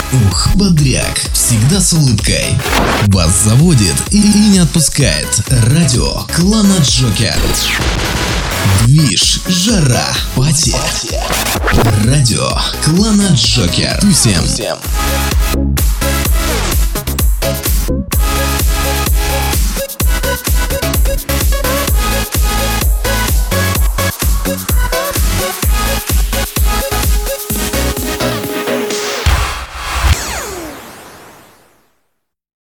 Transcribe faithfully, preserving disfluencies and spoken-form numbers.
Ух, бодряк, всегда с улыбкой. Вас заводит и, и не отпускает радио клана Джокер. Движ, жара, пати. Радио клана Джокер. Всем.